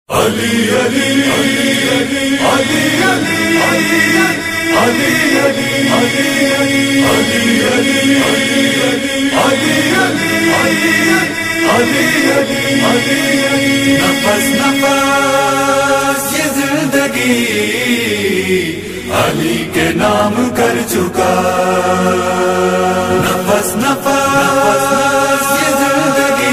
علی علی علی علی علی علی نفس نفس یہ زندگی علی کے نام کر چکا، نفس نفس یہ زندگی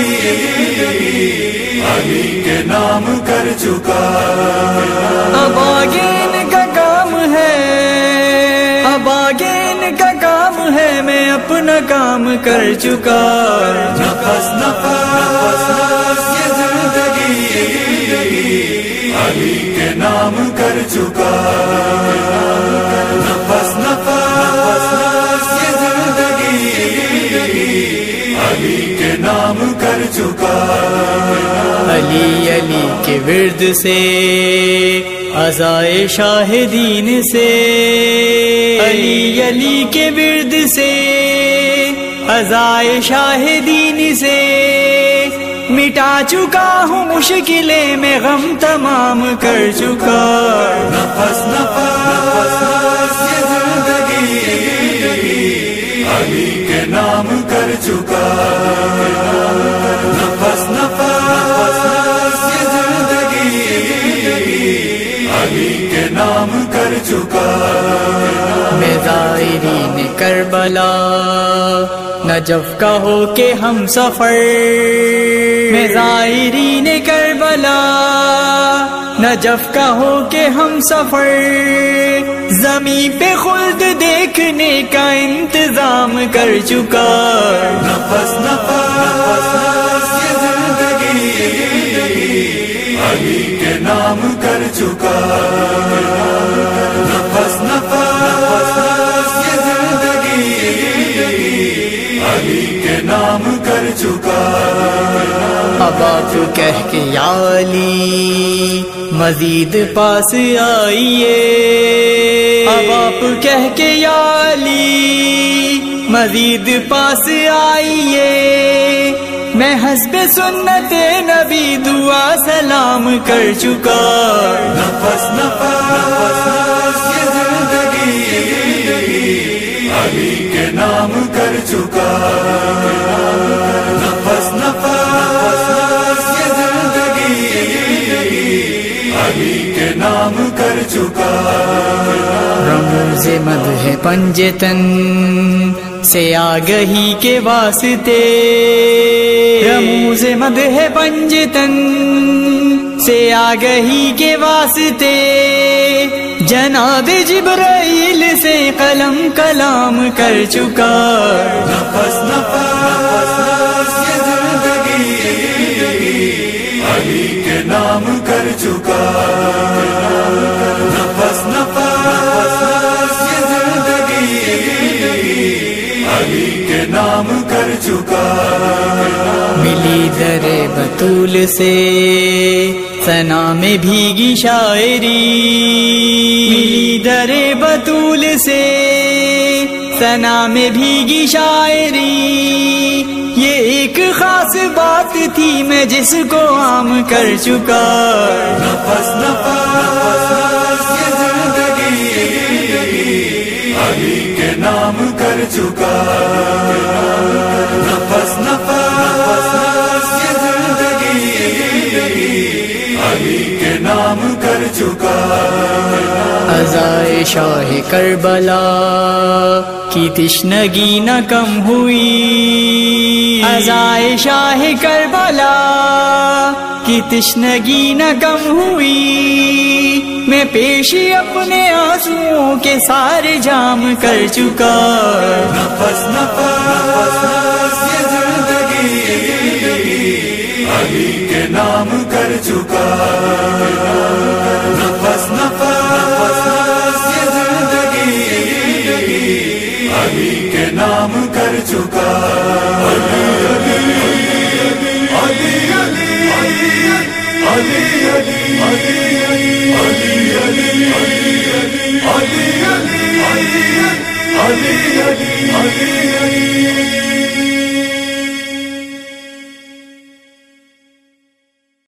علی کے نام کر چکا۔ اب آگے ان کا کام ہے، اب آگے ان کا کام ہے، میں اپنا کام کر چکا۔ نفس نفس یہ زندگی علی کے نام کر چکا، نفس نفس یہ زندگی علی کے نام کر چکا۔ علی علی کے ورد سے عزائے شاہ دین سے، علی علی کے ورد سے عزائے شاہ دین سے مٹا چکا ہوں مشکلیں، میں غم تمام کر چکا۔ نفس نفس یہ زندگی علی کے نام کر چکا، نفس نفس یہ زندگی علی کے نام کر چکا۔ میں زائرین کربلا نجف کا ہو کے ہم سفر، میں زائرین کربلا نجف کا ہو کے ہم سفر، زمین پہ خلد دیکھنے کا انتظام کر چکا۔ نفس نفس یہ زندگی علی کے نام کر چکا، نفس نفس یہ زندگی علی کے نام کر چکا۔ اب آپ کہہ کے یا علی مزید پاس آئیے، اب آپ کہہ کے یا علی مزید پاس آئیے، میں حسب سنت نبی دعا سلام کر چکا۔ نفس نفس یہ زندگی علی کے نام کر چکا، نفس نفس یہ زندگی علی کے نام کر چکا۔ رموز مدح پنجتن سے آگہی کے واسطے، رموز مدح پنجتن سے آگہی کے واسطے، جناب جبرائیل سے قلم کلام کر چکا۔ نفس نفس یہ زندگی علی کے نام کر چکا، نفس نفس یہ زندگی علی کے نام کر چکا۔ ملی در بطول سے ثنا میں بھیگی شاعری، ملی در بطول سے ثنا میں بھیگی شاعری، یہ ایک خاص بات تھی میں جس کو عام کر چکا۔ نفس نفس یہ زندگی علی کے نام کر چکا، نفس نفس یہ زندگی علی کے نام کر چکا۔ عزائے شاہ کربلا کی تشنگی نہ کم ہوئی، عزائے شاہ کربلا کی تشنگی نہ کم ہوئی، میں پیشی اپنے آنسوؤں کے سارے جام کر چکا۔ نفس نفس یہ زندگی علی کے نام کر چکا، نفس نفس یہ زندگی علی کے نام کر چکا۔ علی علی علی علی علی علی علی علی علی علی علی علی علی علی